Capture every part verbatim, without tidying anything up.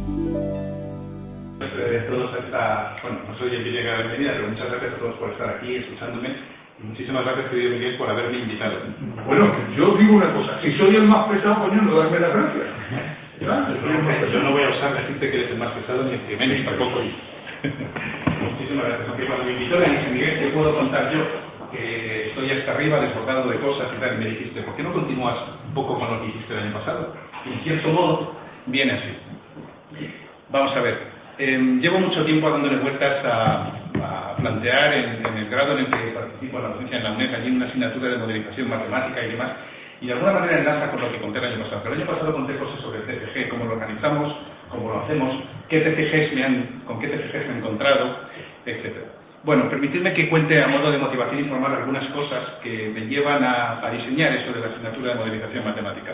De todos esta, bueno, no soy el Villegas de bienvenida, pero muchas gracias a todos por estar aquí escuchándome y muchísimas gracias, querido Miguel, por haberme invitado. Bueno, yo digo una cosa, si soy el más pesado, coño, no darme las gracias. Yo, yo no voy a usar decirte que eres el más pesado ni el que menos tampoco. Muchísimas gracias. Aunque cuando me invitó me dije, Miguel, ¿qué puedo contar yo? Que estoy hasta arriba desbordado de cosas y tal, y me dijiste, ¿por qué no continúas un poco con lo que hiciste el año pasado? Y en cierto modo, viene así. Vamos a ver. Eh, llevo mucho tiempo dándole vueltas a, a plantear en, en el grado en el que participo en la docencia en la UNED, allí en una asignatura de modelización matemática y demás, y de alguna manera enlaza con lo que conté el año pasado. Pero el año pasado conté cosas sobre el T C G, cómo lo organizamos, cómo lo hacemos, qué T C Gs me han, con qué T C Gs me he encontrado, etcétera. Bueno, permitidme que cuente a modo de motivación informal algunas cosas que me llevan a, a diseñar eso de la asignatura de modelización matemática.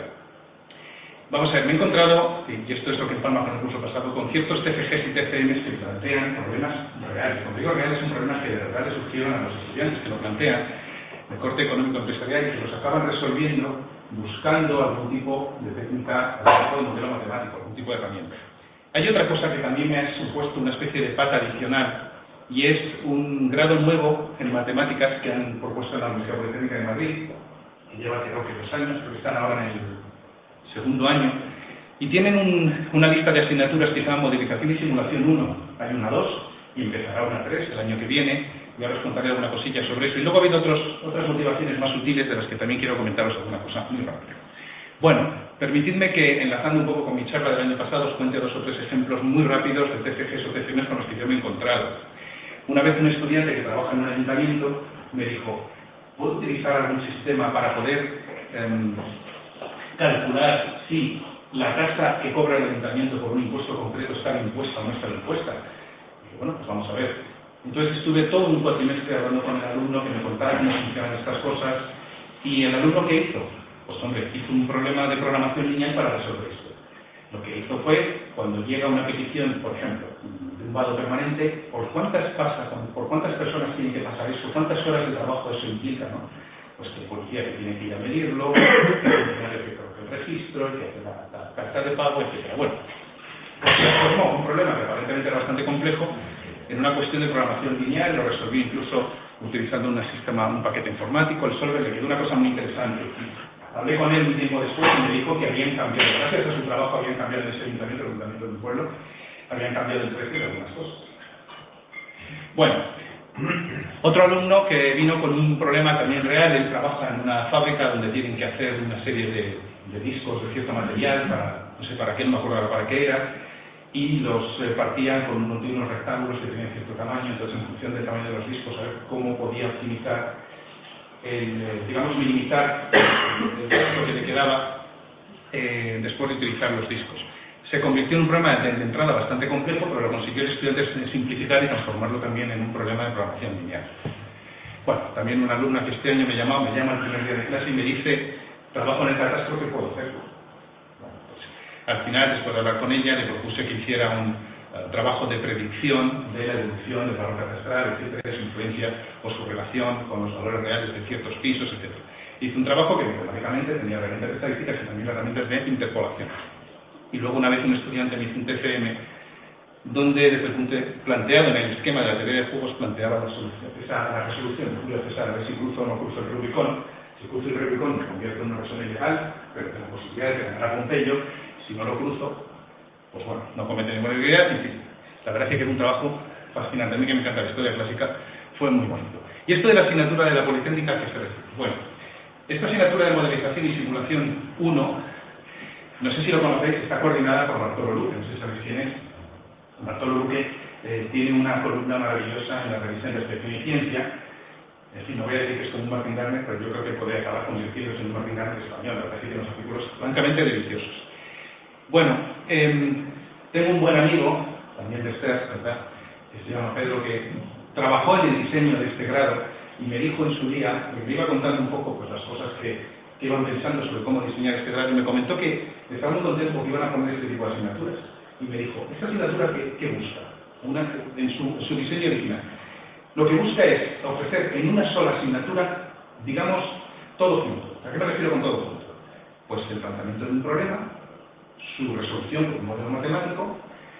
Vamos a ver, me he encontrado, y esto es lo que empalma con el curso pasado, con ciertos T C Gs y T C Ms que plantean problemas reales. Cuando digo reales, son problemas que de verdad le surgieron a los estudiantes que lo plantean, de corte económico empresarial, y que los acaban resolviendo buscando algún tipo de técnica, algún tipo de modelo matemático, algún tipo de herramienta. Hay otra cosa que también me ha supuesto una especie de pata adicional, y es un grado nuevo en matemáticas que han propuesto en la Universidad Politécnica de Madrid, que lleva creo que dos años, pero están ahora en el segundo año, y tienen un, una lista de asignaturas que se llama Modelización y Simulación uno. Hay una dos, y empezará una tres el año que viene, y ahora os contaré alguna cosilla sobre eso. Y luego ha habido otros, otras motivaciones más sutiles de las que también quiero comentaros alguna cosa muy rápida. Bueno, permitidme que, enlazando un poco con mi charla del año pasado, os cuente dos o tres ejemplos muy rápidos de T C Gs o T C Ms con los que yo me he encontrado. Una vez un estudiante que trabaja en un ayuntamiento me dijo, ¿puedo utilizar algún sistema para poder eh, calcular si la tasa que cobra el ayuntamiento por un impuesto concreto está impuesta o no está impuesta? Y bueno, pues vamos a ver. Entonces estuve todo un cuatrimestre hablando con el alumno que me contara cómo funcionan estas cosas, y el alumno ¿qué hizo? Pues hombre, hizo un problema de programación lineal para resolver esto. Lo que hizo fue, cuando llega una petición, por ejemplo, de un vado permanente, ¿por cuántas pasa, por cuántas personas tiene que pasar eso? ¿Cuántas horas de trabajo eso implica, no? Pues que el policía que tiene que ir a medirlo, que el funcionario que coloque el registro, que hace la, la carta de pago, etcétera. Bueno, pues se transformó un problema que aparentemente era bastante complejo en una cuestión de programación lineal. Lo resolví incluso utilizando un sistema, un paquete informático, el Solver. Le quedó una cosa muy interesante. Hablé con él un tiempo después y me dijo que habían cambiado, gracias a su trabajo habían cambiado en ese ayuntamiento, el ayuntamiento del pueblo, habían cambiado el precio de algunas cosas. Bueno, otro alumno que vino con un problema también real. Él trabaja en una fábrica donde tienen que hacer una serie de, de discos de cierto material, para, no sé para qué, no me acuerdo para qué era, y los eh, partían con unos, unos rectángulos que tenían cierto tamaño. Entonces, en función del tamaño de los discos, a ver cómo podía optimizar, el, eh, digamos, minimizar el gasto que le quedaba eh, después de utilizar los discos. Se convirtió en un problema de, de entrada bastante complejo, pero lo consiguió el estudiante simplificar y transformarlo también en un problema de programación lineal. Bueno, también una alumna que este año me llamó, me llama el primer día de clase y me dice, trabajo en el catastro, ¿qué puedo hacer? Bueno, pues, al final, después de hablar con ella, le propuse que hiciera un uh, trabajo de predicción de la deducción del valor catastral, etcétera, de su influencia o su relación con los valores reales de ciertos pisos, etcétera. Hizo un trabajo que matemáticamente tenía herramientas de estadísticas y también herramientas de interpolación. Y luego una vez un estudiante me hizo un T C M donde desde el punto de, planteado en el esquema de la teoría de juegos planteaba la solución, esa, la resolución de Julio César, a ver si cruzo o no cruzo el Rubicón. Si cruzo el Rubicón me convierto en una persona ilegal, pero tengo la posibilidad de ganar Pompeyo. Si no lo cruzo, pues bueno, no comete ninguna ilegalidad. En fin, la verdad es que es un trabajo fascinante. A mí que me encanta la historia clásica, fue muy bonito. Y esto de la asignatura de la Politécnica, ¿qué se refiere? Bueno, esta asignatura de modelización y simulación uno, no sé si lo conocéis, está coordinada por Bartolo Luque, no sé si sabéis quién es. Bartolo Luque eh, tiene una columna maravillosa en la revista Investigación y Ciencia. En fin, no voy a decir que es como un Martin Garner, pero yo creo que podría acabar convirtiéndose en un Martin Garner español. La verdad es que tiene unos artículos francamente deliciosos. Bueno, eh, tengo un buen amigo, también de Sters, ¿verdad?, que se llama Pedro, que trabajó en el diseño de este grado y me dijo en su día, me iba contando un poco pues, las cosas que, que iban pensando sobre cómo diseñar este grado, y me comentó que estaba muy contento porque iban a poner este tipo de asignaturas. Y me dijo, ¿esta asignatura qué, qué busca? Una, en, su, en su diseño original. Lo que busca es ofrecer en una sola asignatura, digamos, todo junto. ¿A qué me refiero con todo junto? Pues el planteamiento de un problema, su resolución por un modelo matemático,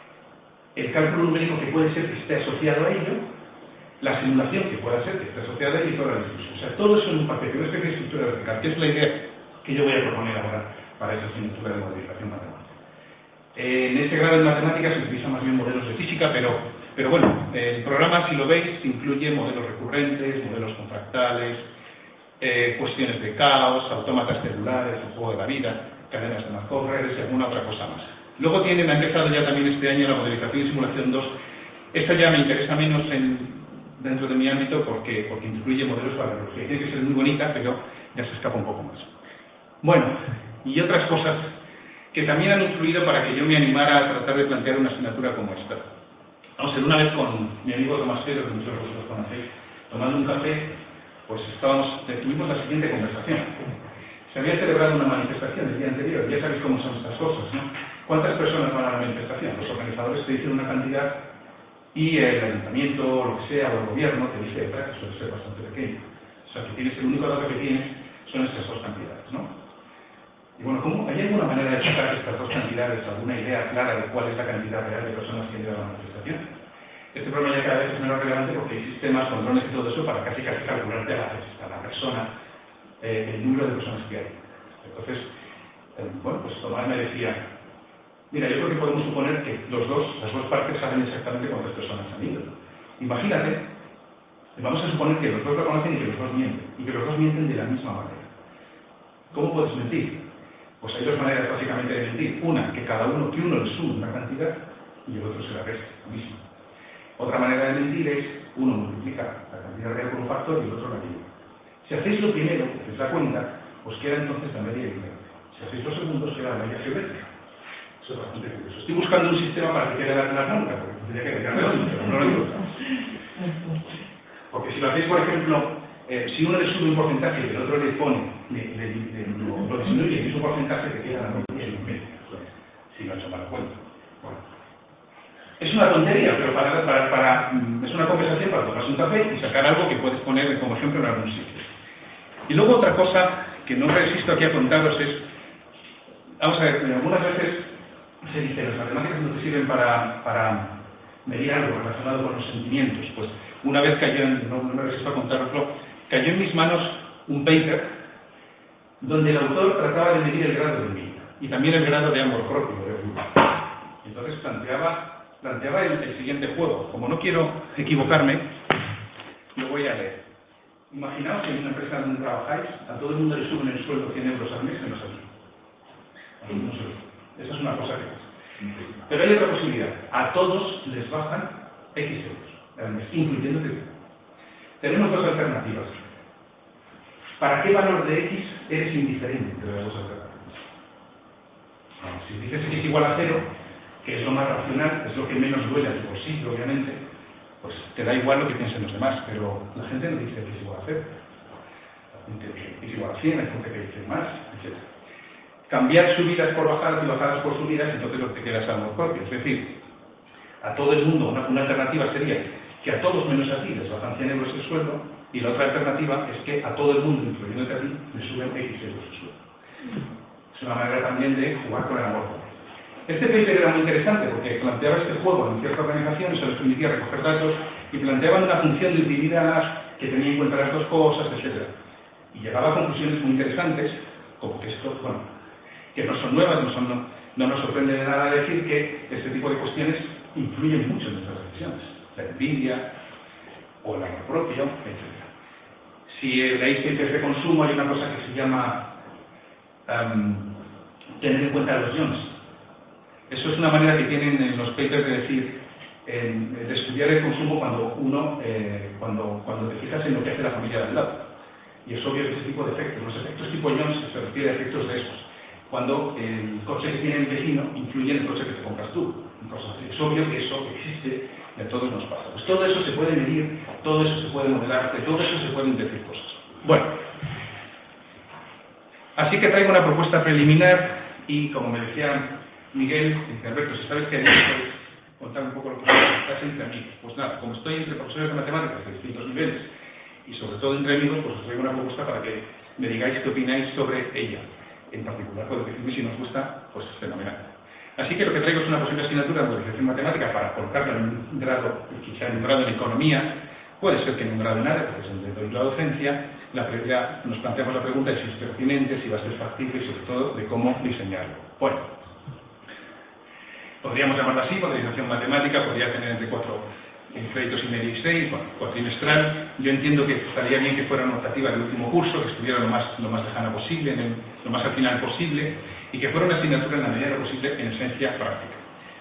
el cálculo numérico que puede ser que esté asociado a ello, la simulación que pueda ser que esté asociada a ello y toda la distribución. O sea, todo eso en un paquete, una especie de estructura vertical, que es la idea que yo voy a proponer ahora para esa asignatura de modelización matemática. Eh, en ese grado de matemáticas se utilizan más bien modelos de física, pero, pero bueno, el programa, si lo veis, incluye modelos recurrentes, modelos contractales, eh, cuestiones de caos, autómatas celulares, el juego de la vida, cadenas de Markov, redes y alguna otra cosa más. Luego tienen, ha empezado ya también este año la modelización y simulación dos. Esta ya me interesa menos en, dentro de mi ámbito porque, porque incluye modelos para la biología. Tiene que ser muy bonita, pero ya se escapa un poco más. Bueno, y otras cosas que también han influido para que yo me animara a tratar de plantear una asignatura como esta. Vamos a ver, una vez con mi amigo Tomás Pedro, que muchos de vosotros conocéis, tomando un café, pues estábamos, tuvimos la siguiente conversación. Se había celebrado una manifestación el día anterior, ya sabéis cómo son estas cosas, ¿no? ¿Cuántas personas van a la manifestación? Los organizadores te dicen una cantidad y el ayuntamiento, o lo que sea, o el gobierno te dice otra, que suele ser bastante pequeño. O sea, que tienes, el único dato que tienes son estas dos cantidades, ¿no? Y bueno, ¿cómo? ¿Hay alguna manera de sacar estas dos cantidades, alguna idea clara de cuál es la cantidad real de personas que han ido a la manifestación? Este problema ya cada vez es menos relevante porque hay sistemas con drones y todo eso para casi casi calcularte a la, a la persona eh, el número de personas que hay. Entonces, eh, bueno, pues Tomás me decía, mira, yo creo que podemos suponer que los dos, las dos partes saben exactamente cuántas personas han ido. Imagínate, vamos a suponer que los dos lo conocen y que los dos mienten, y que los dos mienten de la misma manera. ¿Cómo puedes mentir? Pues hay dos maneras básicamente de mentir. Una, que cada uno, que uno le sume una cantidad y el otro se la resta, lo mismo. Otra manera de mentir es, uno multiplica la cantidad real por un factor y el otro la divide. Si hacéis lo primero, que os da cuenta, os queda entonces la media diferente. Si hacéis lo segundo, os queda la media geométrica. Eso es bastante curioso. Estoy buscando un sistema para que quede la la nunca, porque tendría que quedar la pero no lo digo. Porque si lo hacéis, por ejemplo, eh, si uno le sube un porcentaje y el otro le pone, le, le, le, lo, lo disminuye, y es un porcentaje que queda la media geométrica. Si no he hecho mal cuenta. Bueno. Es una tontería, pero para, para, para, es una conversación para tomarse un café y sacar algo que puedes poner como ejemplo en algún sitio. Y luego otra cosa que no resisto aquí a contaros es, vamos a ver, algunas veces se dice, las matemáticas no te sirven para, para medir algo relacionado con los sentimientos. Pues una vez cayó, en, no, no me resisto a contároslo, cayó en mis manos un paper donde el autor trataba de medir el grado de envidia y también el grado de amor propio de orgullo. Entonces planteaba planteaba el, el siguiente juego. Como no quiero equivocarme, lo voy a leer. Imaginaos que en una empresa donde trabajáis, a todo el mundo le suben el sueldo cien euros al mes, menos a mí. A mí no se Esa es una cosa que pasa. Pero hay otra posibilidad. A todos les bajan X euros al mes, incluyendo que tenemos dos alternativas. ¿Para qué valor de X eres indiferente entre las dos alternativas? Bueno, si dices X igual a cero, que es lo más racional, es lo que menos duele a tu bolsillo, obviamente, pues te da igual lo que piensen los demás, pero la gente no dice que es igual a cero. La gente dice que es igual a cien, hay gente que dice más, etcétera. Cambiar subidas por bajadas y bajadas por subidas, entonces lo que te queda es amor propio. Es decir, a todo el mundo, una, una alternativa sería que a todos menos a ti les bajan cien euros el sueldo, y la otra alternativa es que a todo el mundo, incluyéndote a ti, le suben X euros el sueldo. Es una manera también de jugar con el amor propio. Este paper era muy interesante porque planteaba este juego en cierta organización, se les permitía recoger datos y planteaban una función de utilidad que tenía en cuenta las dos cosas, etcétera. Y llegaba a conclusiones muy interesantes, como que esto, bueno, que no son nuevas, no, son, no, no nos sorprende de nada decir que este tipo de cuestiones influyen mucho en nuestras decisiones. La envidia o el amor propio, etcétera. Si leéis índices de consumo, hay una cosa que se llama um, tener en cuenta los Jones. Eso es una manera que tienen en los papers de decir, eh, de estudiar el consumo cuando uno, eh, cuando, cuando te fijas en lo que hace la familia del lado. Y es obvio que ese tipo de efectos, los efectos tipo Jones se refiere a efectos de esos. Cuando el coche que tiene el vecino influye en el coche que te compras tú. Es obvio que eso existe y a todos nos pasa. Pues todo eso se puede medir, todo eso se puede modelar, de todo eso se pueden decir cosas. Bueno, así que traigo una propuesta preliminar y, como me decía Miguel, dice, Alberto, si sabes que hay que contar un poco lo que estás entre amigos. Pues nada, como estoy entre profesores de matemáticas de distintos niveles y sobre todo entre amigos, pues os traigo una propuesta para que me digáis qué opináis sobre ella. En particular, podéis decirme si nos gusta, pues fenomenal. Así que lo que traigo es una posible asignatura de modificación matemática para colocarla en un grado, quizá en un grado en economía, puede ser que en un grado en área, porque es dentro de la docencia. La previa, nos planteamos la pregunta de si es pertinente, si va a ser factible y sobre todo de cómo diseñarlo. Bueno, podríamos llamarlo así, modernización matemática, podría tener entre cuatro créditos y medio y seis, bueno, cuatrimestral. Yo entiendo que estaría bien que fuera una optativa del último curso, que estuviera lo más, lo más lejana posible, en el, lo más al final posible, y que fuera una asignatura en la medida de lo posible en esencia práctica.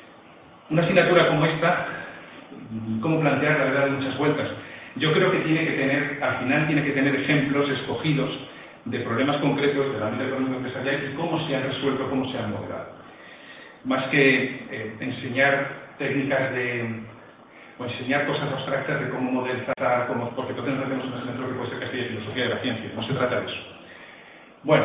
Una asignatura como esta, ¿cómo plantear? La verdad, de muchas vueltas. Yo creo que tiene que tener, al final tiene que tener ejemplos escogidos de problemas concretos del ámbito económico empresarial y cómo se han resuelto, cómo se han moderado. Más que eh, enseñar técnicas de, o enseñar cosas abstractas de cómo modelizar, cómo, porque todos hacemos una asignatura que puede ser casi de filosofía de la ciencia, no se trata de eso. Bueno,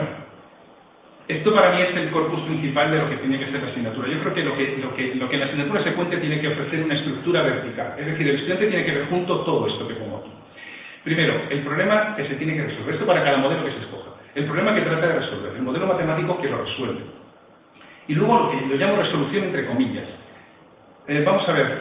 esto para mí es el corpus principal de lo que tiene que ser la asignatura. Yo creo que lo que, lo que, lo que en la asignatura se cuente tiene que ofrecer una estructura vertical. Es decir, el estudiante tiene que ver junto todo esto que pongo aquí. Primero, el problema que se tiene que resolver. Esto para cada modelo que se escoja. El problema que trata de resolver. El modelo matemático que lo resuelve. Y luego lo que lo llamo resolución entre comillas. Eh, vamos a ver.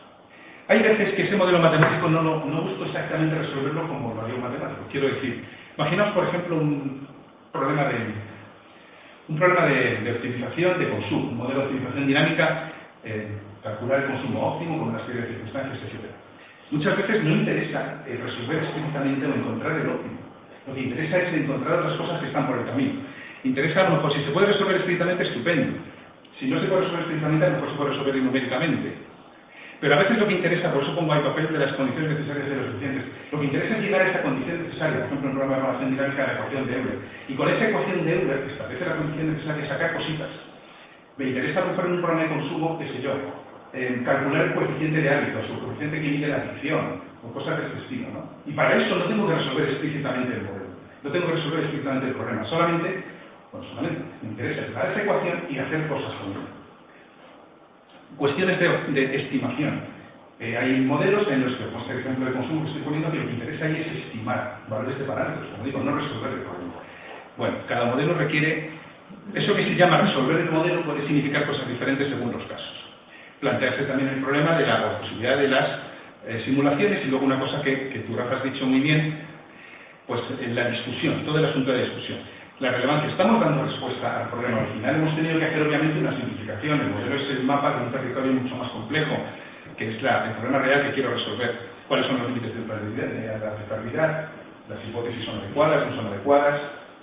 Hay veces que ese modelo matemático no, no, no busco exactamente resolverlo como lo haría un matemático. Quiero decir, imaginaos por ejemplo un problema de... Un problema de, de optimización de consumo, un modelo de optimización dinámica, eh, calcular el consumo óptimo con una serie de circunstancias, etcétera. Muchas veces no interesa eh, resolver explícitamente o encontrar el óptimo. Lo que interesa es encontrar otras cosas que están por el camino. Interesa a lo mejor, si se puede resolver explícitamente, estupendo. Si no se puede resolver explícitamente, a lo mejor se puede resolver numéricamente. Pero a veces lo que interesa, por eso pongo ahí papel de las condiciones necesarias de los estudiantes, lo que interesa es llegar a esa condición necesaria, por ejemplo, en un programa de evaluación dinámica de la ecuación de Euler. Y con esa ecuación de Euler, que establece la condición necesaria, sacar cositas. Me interesa a lo mejor en un programa de consumo, qué sé yo, eh, calcular el coeficiente de hábitos, o el coeficiente que mide la adicción, o cosas de este estilo, ¿no? Y para eso no tengo que resolver explícitamente el modelo, no tengo que resolver explícitamente el problema, solamente, bueno, solamente me interesa llegar a esa ecuación y hacer cosas con ella. Cuestiones de, de estimación. Eh, hay modelos en los que, como este ejemplo de consumo que estoy poniendo, que lo que interesa ahí es estimar valores de parámetros, como digo, no resolver el problema. Bueno, cada modelo requiere, eso que se llama resolver el modelo puede significar cosas diferentes según los casos. Plantearse también el problema de la, la posibilidad de las eh, simulaciones y luego una cosa que, que tú, Rafa, has dicho muy bien, pues en la discusión, todo el asunto de la discusión. La relevancia, estamos dando respuesta al problema original, hemos tenido que hacer obviamente una simplificación, el modelo es el mapa de un territorio mucho más complejo, que es la, el problema real que quiero resolver, cuáles son los límites de la aceptabilidad, las hipótesis son adecuadas, no son adecuadas,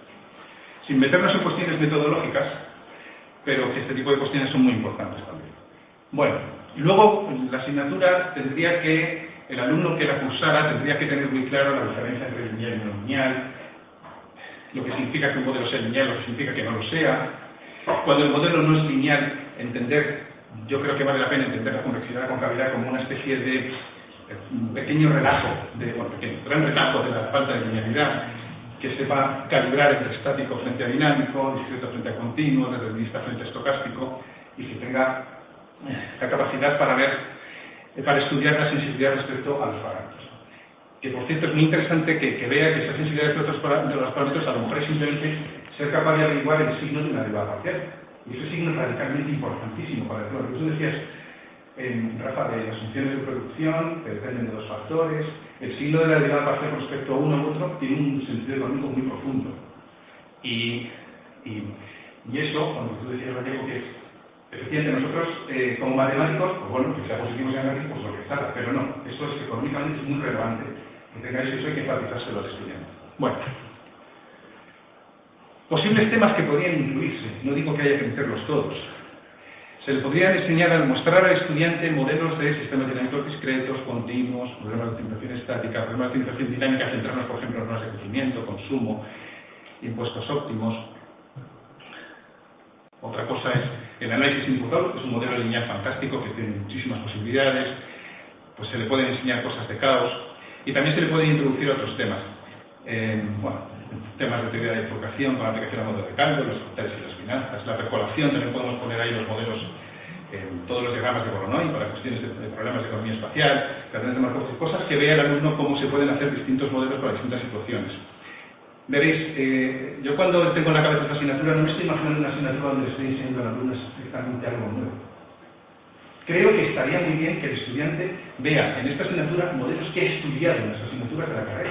sin meternos en cuestiones metodológicas, pero que este tipo de cuestiones son muy importantes también. Bueno, y luego la asignatura tendría que, el alumno que la cursara tendría que tener muy claro la diferencia entre lineal y no lineal, lo que significa que un modelo sea lineal, lo que significa que no lo sea. Cuando el modelo no es lineal, entender, yo creo que vale la pena entender la convexidad y la concavidad como una especie de un pequeño relajo, de, bueno, pequeño, gran relajo de la falta de linealidad, que sepa calibrar entre estático frente a dinámico, discreto frente a continuo, determinista frente a estocástico, y que tenga la capacidad para ver, para estudiar la sensibilidad respecto a los parámetros. Que por cierto es muy interesante que, que vea que esa sensibilidad respecto de los parámetros a lo mejor es simplemente ser capaz de averiguar el signo de una derivada parcial. Y ese signo es radicalmente importantísimo para el problema. Tú decías, en, Rafa, de las funciones de producción, que dependen de dos factores, el signo de la derivada parcial con respecto a uno u otro tiene un sentido económico muy profundo. Y, y, y eso, cuando tú decías, Gallego, que es efectivamente nosotros, eh, como matemáticos, pues bueno, que sea positivos y negativos, pues lo que está, pero no, eso es económicamente es muy relevante. Que tengáis eso hay que enfatizárselo al estudiante. Bueno, posibles temas que podrían incluirse, no digo que haya que meterlos todos. Se le podrían enseñar a mostrar al estudiante modelos de sistemas dinámicos discretos, continuos, problemas de optimización estática, problemas de optimización dinámica, centrarnos, por ejemplo, en normas de crecimiento, consumo, impuestos óptimos. Otra cosa es el análisis indicador, que es un modelo lineal fantástico que tiene muchísimas posibilidades. Pues se le pueden enseñar cosas de caos y también se le pueden introducir otros temas. Eh, bueno, temas de teoría de bifurcación con aplicación a modelos de cambio, los capitales y las finanzas, la percolación, también podemos poner ahí los modelos, eh, todos los diagramas de Voronoi para cuestiones de, de problemas de economía espacial, cadenas de Markov, cosas que vea el alumno cómo se pueden hacer distintos modelos para distintas situaciones. Veréis, eh, yo cuando tengo en la cabeza esta asignatura no me estoy imaginando una asignatura donde estoy enseñando a los alumnos estrictamente algo nuevo. Creo que estaría muy bien que el estudiante vea en esta asignatura modelos que ha estudiado en las asignaturas de la carrera.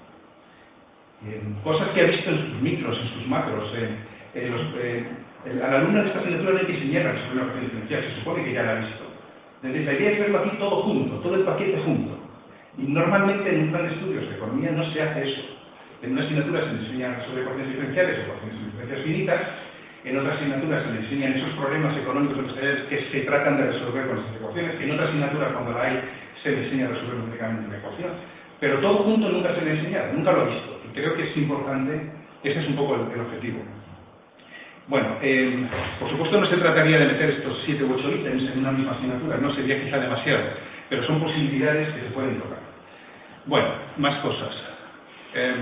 En cosas que ha visto en sus micros, en sus macros. En, en los, eh, el, al alumno de esta asignatura no hay que enseñar sobre una ecuación diferencial, se supone que ya la ha visto. Entonces, la idea es verlo aquí todo junto, todo el paquete junto. Y normalmente en un plan de estudios de economía no se hace eso. En una asignatura se le enseñan sobre ecuaciones diferenciales o ecuaciones diferenciales finitas, en otra asignatura se le enseñan esos problemas económicos empresariales que se tratan de resolver con esas ecuaciones, en otra asignatura, cuando la hay, se le enseña a resolver numéricamente una ecuación. Pero todo junto nunca se le enseña, nunca lo ha visto. Y creo que es importante, ese es un poco el, el objetivo. Bueno, eh, por supuesto no se trataría de meter estos siete u ocho ítems en una misma asignatura, no sería quizá demasiado, pero son posibilidades que se pueden tocar. Bueno, más cosas. Eh,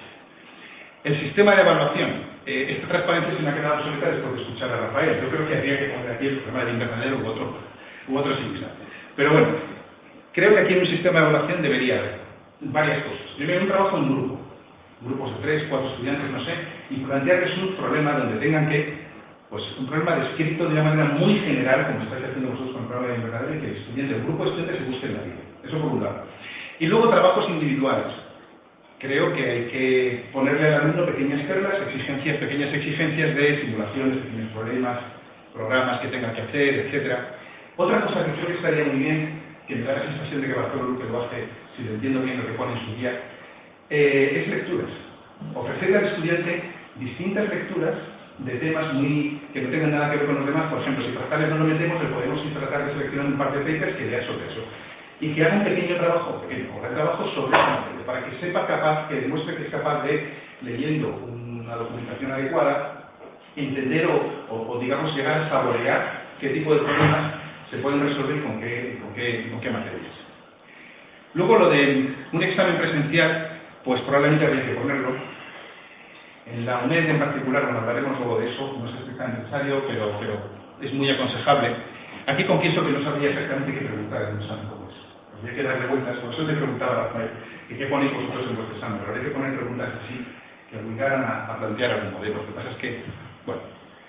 el sistema de evaluación. Eh, esta transparencia se me ha quedado obsoleta después de escuchar a Rafael. Yo creo que habría que poner aquí el problema del invernadero u otro, u otro similar. Pero bueno, creo que aquí en un sistema de evaluación debería haber varias cosas. Primero, un trabajo en grupo. Grupos de tres, cuatro estudiantes, no sé, y plantearles un problema donde tengan que, pues un problema descrito de una manera muy general, como estáis haciendo vosotros con el programa de invernadero, y que el estudiante, el grupo de estudiantes se busque en la vida. Eso por un lado. Y luego trabajos individuales. Creo que hay que ponerle al alumno pequeñas perlas, exigencias, pequeñas exigencias de simulaciones, pequeños problemas, programas que tenga que hacer, etcétera. Otra cosa que creo que estaría muy bien, que me da la sensación de que Bartolo que lo hace, si lo entiendo bien lo que pone en su guía, eh, es lecturas. Ofrecerle al estudiante distintas lecturas de temas muy que no tengan nada que ver con los demás. Por ejemplo, si fractales no lo metemos, le podemos tratar de seleccionar un par de papers que lea sobre eso. Y que haga un pequeño trabajo, pequeño, un trabajo sobre esa materia, para que sepa capaz, que demuestre que es capaz de, leyendo una documentación adecuada, entender o, o, o digamos, llegar a saborear qué tipo de problemas se pueden resolver con qué, con qué, con qué materias. Luego, lo de un examen presencial, pues probablemente habría que ponerlo. En la UNED en particular, bueno, hablaremos luego de eso, no es estrictamente necesario, pero, pero es muy aconsejable. Aquí confieso que no sabría exactamente qué preguntar en un examen como eso. Habría que darle vueltas, por eso te preguntaba a Rafael, que qué ponéis vosotros en vuestro examen, pero habría que poner preguntas así, que obligaran a, a plantear algún modelo. Lo que pasa es que, bueno.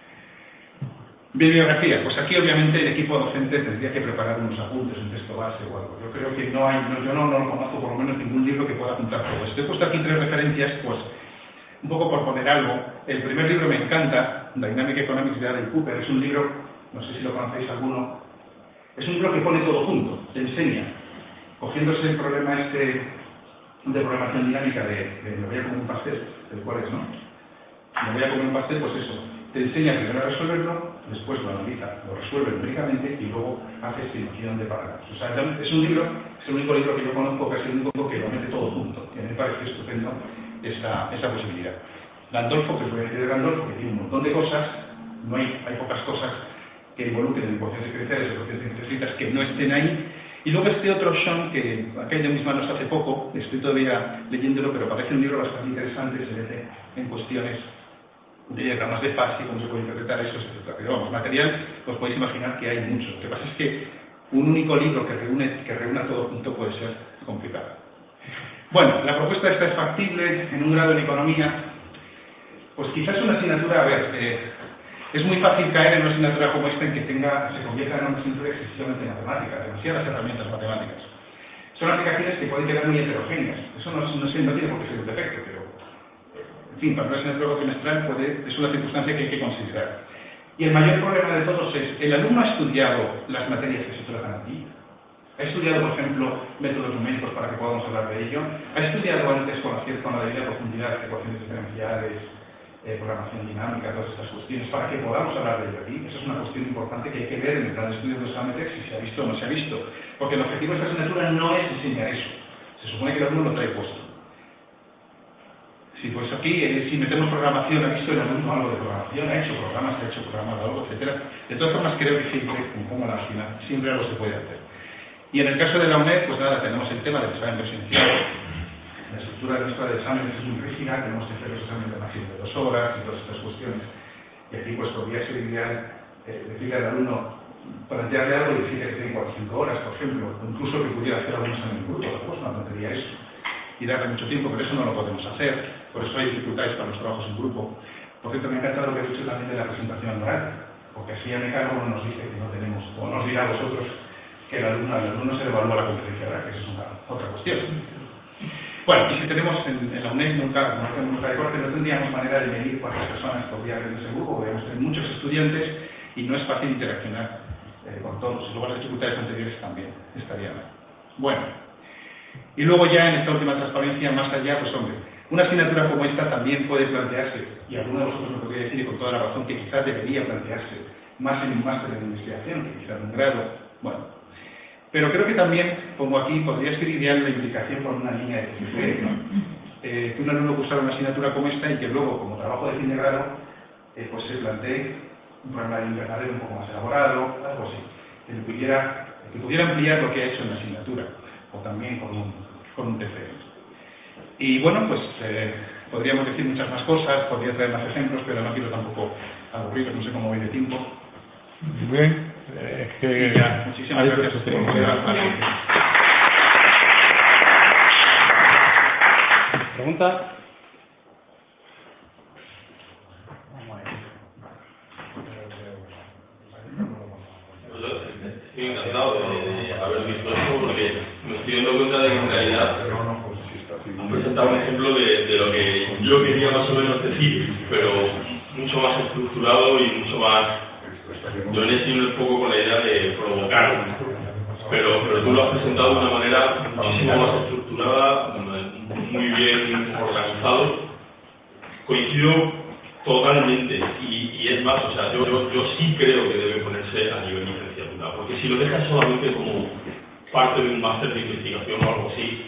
Bibliografía, pues aquí obviamente el equipo docente tendría que preparar unos apuntes, un texto base o algo. Yo creo que no hay, no, yo no, no lo conozco por lo menos ningún libro que pueda apuntar todo esto. He puesto aquí tres referencias, pues, un poco por poner algo. El primer libro me encanta, Dynamic Economics de Adam Cooper, es un libro, no sé si lo conocéis alguno, es un libro que pone todo junto, te enseña, cogiéndose el problema este de programación dinámica de, de me voy a comer un pastel, del cual es, ¿no? Me voy a comer un pastel, pues eso, te enseña primero a resolverlo, después lo analiza, lo resuelve numéricamente y luego hace estimación de parámetros. O sea, es un libro, es el único libro que yo conozco, casi el único que lo mete todo junto, que me parece estupendo esa, esa posibilidad. Gandolfo, que os voy a decir de Gandolfo, que tiene un montón de cosas, no hay, hay pocas cosas que involucren ecuaciones diferenciales, ecuaciones escritas que no estén ahí. Y luego este otro Sean, que ha caído en mis manos hace poco, estoy todavía leyéndolo, pero parece un libro bastante interesante, se mete en cuestiones de diagramas de fase, cómo se puede interpretar eso, etcétera. Pero vamos, material, os podéis imaginar que hay mucho. Lo que pasa es que un único libro que reúne, que reúna todo junto puede ser complicado. Bueno, la propuesta esta es factible en un grado en economía. Pues quizás una asignatura, a ver, eh, es muy fácil caer en una asignatura como esta en que tenga, se convierta en una asignatura excesivamente matemática, demasiadas herramientas matemáticas. Son aplicaciones que pueden quedar muy heterogéneas. Eso no, no, sé, no tiene por qué ser un defecto, pero en fin, para una asignatura bimestral puede, es una circunstancia que hay que considerar. Y el mayor problema de todos es, ¿el alumno ha estudiado las materias que se tratan aquí? ¿Ha estudiado, por ejemplo, métodos numéricos para que podamos hablar de ello? ¿Ha estudiado antes con la cierta con la debida profundidad ecuaciones diferenciales, eh, programación dinámica, todas estas cuestiones, para que podamos hablar de ello aquí? Esa es una cuestión importante que hay que ver en el plan de estudios de Sametex, si se ha visto o no se ha visto. Porque el objetivo de esta asignatura no es enseñar eso. Se supone que el alumno lo trae puesto. Sí, pues aquí, eh, si metemos programación, ha visto el alumno algo de programación, ha hecho programas, ha hecho programas, algo, etcétera. De todas formas, creo que siempre, como la final, siempre algo se puede hacer. Y en el caso de la UNED, pues nada, tenemos el tema del examen presencial. La estructura nuestra de exámenes es muy rígida, tenemos que hacer los exámenes de máximo de dos horas y todas estas cuestiones. Y aquí, pues, podría ser ideal eh, decirle al alumno, plantearle algo y decirle que tiene cuatro o cinco horas, por ejemplo, o incluso que pudiera hacer algún examen en grupo, pues no tontería eso. y darle mucho tiempo, pero eso no lo podemos hacer, por eso hay dificultades para los trabajos en grupo. Por cierto, me ha encantado lo que he dicho también de la presentación oral, porque así a Mecargo nos dice que no tenemos, o nos dirá a vosotros, que el alumno, al alumno se le evalúa la competencia oral, que eso es una, otra cuestión. Bueno, y si tenemos en, en la UNED nunca, no hacemos nunca de corte, no tendríamos manera de medir cuántas personas podría haber en ese grupo, podríamos tener muchos estudiantes y no es fácil interaccionar eh, con todos, y luego las dificultades anteriores también estarían. Bueno, y luego ya en esta última transparencia, más allá, pues hombre, una asignatura como esta también puede plantearse, y alguno de vosotros me podría decir, y con toda la razón, que quizás debería plantearse más en un máster de investigación, que quizás en un grado, bueno. Pero creo que también, como aquí, podría ser ideal la implicación con una línea de T F P, ¿no? Eh, que un alumno cursara una asignatura como esta y que luego, como trabajo de fin de grado, eh, pues se plantee un programa de invernadero un poco más elaborado, algo así, que pudiera, que pudiera ampliar lo que ha hecho en la asignatura, o también con un, con un T F P. Y bueno, pues eh, podríamos decir muchas más cosas, podría traer más ejemplos, pero no quiero tampoco aburriros, no sé cómo voy de tiempo. Muy bien, eh, es que ya, muchísimas gracias a ustedes. ¿Pregunta? Estoy encantado de haber visto esto porque me estoy dando cuenta de que en realidad han presentado un ejemplo de, de lo que yo quería más o menos decir, pero mucho más estructurado y mucho más... Yo le estoy un poco con la idea de provocar, pero, pero tú lo has presentado de una manera muchísimo más estructurada, muy bien organizado. Coincido totalmente, y, y es más, o sea, yo, yo, yo sí creo que debe ponerse a nivel de licenciatura, porque si lo dejas solamente como parte de un máster de investigación o algo así,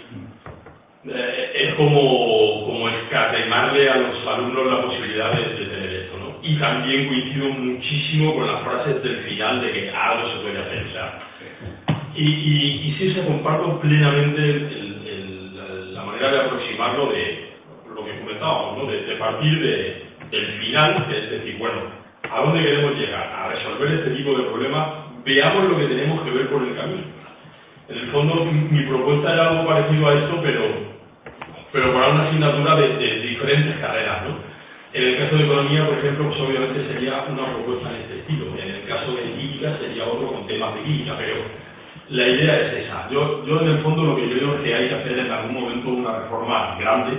eh, es como, como escatemarle a los alumnos la posibilidad de, de tener esto, ¿no? Y también coincido muchísimo con las frases del final de que algo se puede hacer, o sea, y, y, y sí se comparto plenamente el, el, la, la manera de aproximarlo de lo que comentábamos, ¿no? De, de partir de, del final, es decir, bueno, ¿a dónde queremos llegar? A resolver este tipo de problemas, veamos lo que tenemos que ver por el camino. En el fondo, mi propuesta era algo parecido a esto, pero, pero para una asignatura de, de diferentes carreras, ¿no? En el caso de economía, por ejemplo, pues obviamente sería una propuesta en este estilo. En el caso de química sería otro con temas de química, pero la idea es esa. Yo, yo en el fondo lo que yo creo que hay que hacer en algún momento una reforma grande.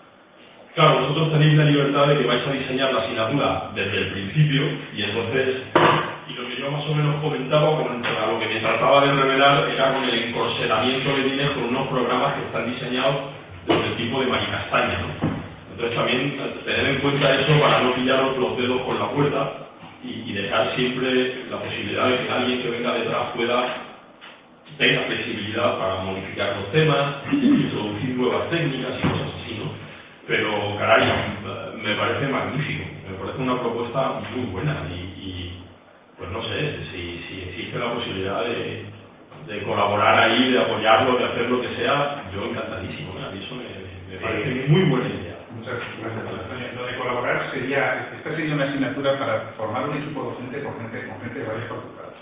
Claro, vosotros tenéis la libertad de que vais a diseñar la asignatura desde el principio, y entonces, y lo que yo más o menos comentaba, con lo que me trataba de revelar era con el encorsetamiento que tienes con unos programas que están diseñados desde el tipo de maricastaña, ¿no? Entonces también tener en cuenta eso para no pillaros los dedos con la puerta y, y dejar siempre la posibilidad de que alguien que venga detrás pueda tenga flexibilidad para modificar los temas, introducir nuevas técnicas y cosas así, ¿no? Pero, caray, me parece magnífico, me parece una propuesta muy buena y, y pues no sé, si, si existe la posibilidad de, de colaborar ahí, de apoyarlo, de hacer lo que sea, yo encantadísimo, ¿eh? A mí eso me, me parece muy buena idea. Muchas gracias, Antonio. Lo de colaborar sería, esta sería una asignatura para formar un equipo docente con gente, con gente de varias facultades.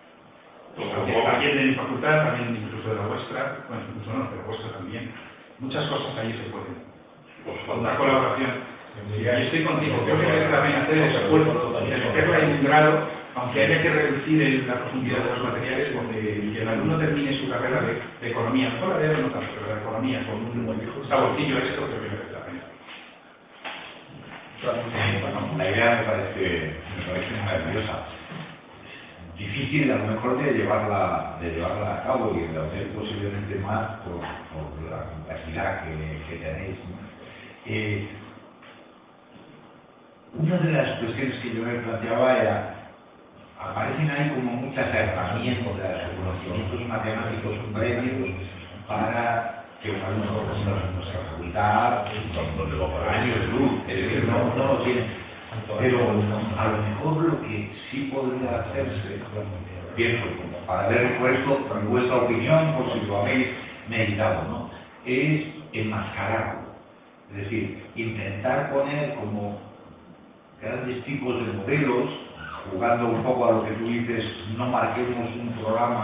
También, también de mi facultad, también incluso de la vuestra, bueno, incluso no, de la vuestra también. Muchas cosas ahí se pueden. Pues una colaboración. Y ahí estoy contigo. Creo que debe también hacer el esfuerzo de meterla en un grado, aunque haya que reducir el, la profundidad de los materiales, porque que el alumno termine su carrera de, de economía, no la de no tanto, pero la economía, con un saborcillo extra, creo que merece la pena. Bueno, la idea me parece, me parece maravillosa. Difícil a lo mejor de llevarla, de llevarla a cabo y de hacer posiblemente más por, por la complejidad que, que tenéis, ¿no? Eh, una de las cuestiones que yo me planteaba era, aparecen ahí como muchas herramientas, conocimientos matemáticos previos para que un alumno en nuestra facultad, por años luz, es decir, no, no lo tiene. Pero a lo mejor lo que sí podría hacerse, pienso, para ver vuestro, vuestra opinión, por si lo habéis meditado, ¿no?, es enmascararlo. Es decir, intentar poner como grandes tipos de modelos, jugando un poco a lo que tú dices, no marquemos un programa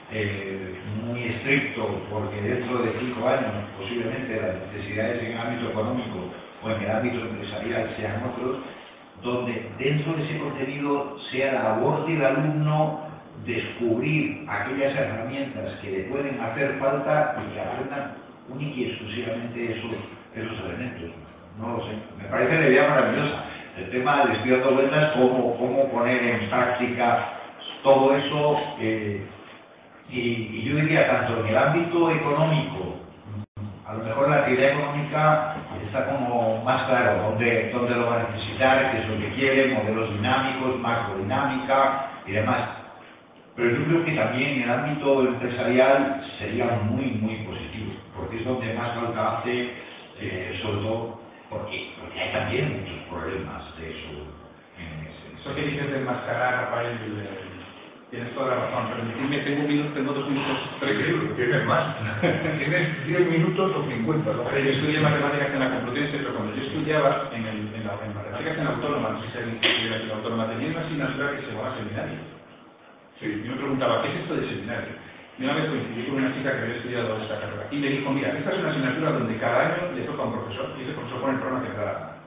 eh, muy estricto, porque dentro de cinco años posiblemente las necesidades en el ámbito económico o en el ámbito empresarial sean otros, donde dentro de ese contenido sea la labor del alumno descubrir aquellas herramientas que le pueden hacer falta y que aprendan única y exclusivamente esos, esos elementos. No lo sé, me parece una idea maravillosa. El tema, les estoy dando vueltas, cómo, cómo poner en práctica todo eso, eh, y, y yo diría tanto en el ámbito económico, a lo mejor la actividad económica está como más claro dónde, dónde lo va a necesitar, qué es lo que quiere, modelos dinámicos, macrodinámica y demás. Pero yo creo que también en el ámbito empresarial sería muy, muy positivo, porque es donde más falta hace, eh, sobre todo porque, porque hay también muchos problemas de eso. En ese, Eso que dices de enmascarar, Rafael, tienes toda la razón. Permitidme, tengo un minuto, tengo dos minutos, tres. Tienes más. Tienes diez minutos o cincuenta. ¿No? Yo estudié matemáticas en la Complutense, pero cuando yo estudiaba en, el, en, la, en matemáticas en la Autónoma, no sé si alguien estudiaba en la Autónoma, tenía una asignatura que se llamaba seminario. Sí, yo me preguntaba, ¿qué es esto de seminario? Y una vez coincidí con una chica que había estudiado esta carrera y me dijo, mira, esta es una asignatura donde cada año le toca a un profesor y ese profesor pone el programa que cada año.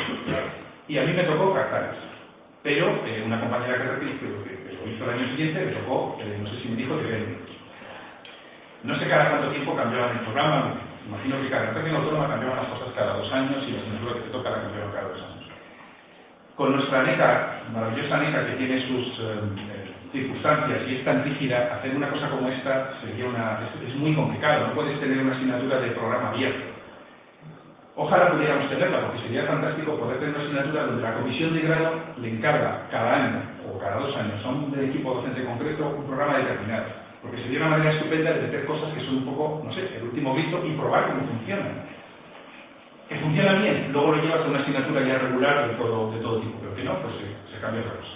Y a mí me tocó fractales, pero eh, una compañera que repite, que, que lo hizo el año siguiente, me tocó, eh, no sé si me dijo, de veinte minutos. No sé cada cuánto tiempo cambiaban el programa, imagino que cada en la autónoma cambiaban las cosas cada dos años y la asignatura que te toca la cambiaban cada dos años. Con nuestra NECA, maravillosa NECA que tiene sus eh, circunstancias y es tan rígida, hacer una cosa como esta sería una, es, es muy complicado, no puedes tener una asignatura de programa abierto. Ojalá pudiéramos tenerla, porque sería fantástico poder tener una asignatura donde la comisión de grado le encarga cada año o cada dos años a un equipo docente concreto un programa determinado, porque sería una manera estupenda de meter cosas que son un poco, no sé, el último grito y probar cómo funcionan. Que funciona bien, luego lo llevas a una asignatura ya regular de todo, de todo tipo, pero que no, pues se, se cambia otra cosa.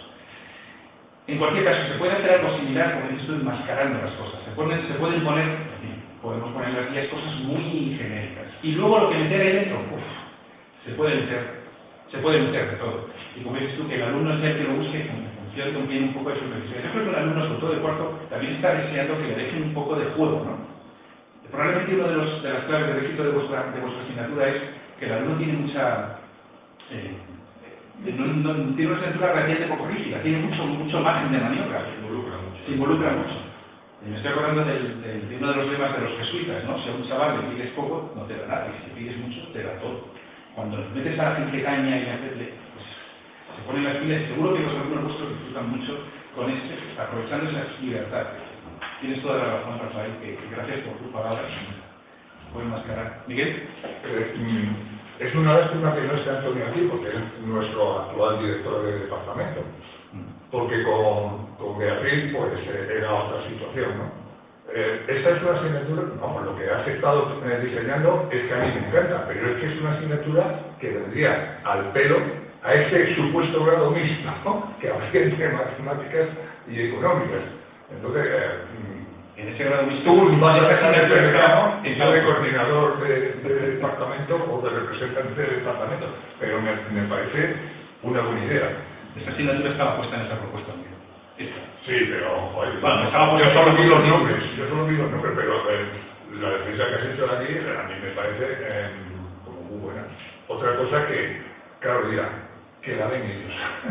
En cualquier caso, se puede hacer algo similar, como dices tú, enmascarando las cosas. Se, ponen, se pueden poner, en fin, podemos poner en las guías cosas muy genéricas. Y luego lo que meter ahí dentro, uf, se puede meter, se puede meter de todo. Y como dices tú, que el alumno sea el que lo busque, en función también un poco de sus necesidades. Yo creo que un alumno, sobre todo de cuarto, también está deseando que le dejen un poco de juego, ¿no? Probablemente uno de, los, de las claves del éxito de vuestra, de vuestra asignatura es que el alumno tiene mucha... Eh, No, no, tiene una estructura relativamente poco rígida, tiene mucho, mucho margen de maniobra, se involucra mucho. Se involucra mucho. Y me estoy acordando del, del, de uno de los lemas de los jesuitas, ¿no? Si a un chaval le pides poco, no te da nada, y si le pides mucho, te da todo. Cuando les metes a la gente caña y hacerle, pues se ponen las pilas, y seguro que los alumnos vuestros disfrutan mucho con este, aprovechando esa libertad. Tienes toda la razón, Rafael, que, que gracias por tus palabras. Voy a enmascarar. ¿Miguel? Eh, mm. Es una lástima que no esté Antonio aquí, porque es nuestro actual director de departamento. Porque con, con Beatriz, pues eh, era otra situación, ¿no? Eh, esta es una asignatura, vamos, lo que has estado eh, diseñando es que a mí me encanta, pero es que es una asignatura que vendría al pelo a ese supuesto grado mixto, ¿no? Que habría entre matemáticas y económicas. Entonces, eh, en ese grado mixto, tú vas a estar en el programa y yo de coordinador de, de departamento o de representante de departamento, pero me, me parece una buena idea. Esta asignatura estaba puesta en esa propuesta, amigo. Esta. Sí, pero joder, bueno, estaba yo solo vi los nombres, yo solo vi los nombres, pero eh, la defensa que has hecho aquí a mí me parece eh, como muy buena. Otra cosa que, claro, dirá, que la ven ellos.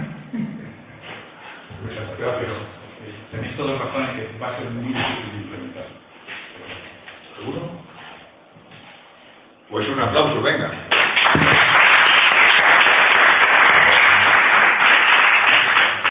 Gracias. Tenéis todas razones que va a ser muy difícil de implementar. ¿Seguro? Pues un aplauso, venga.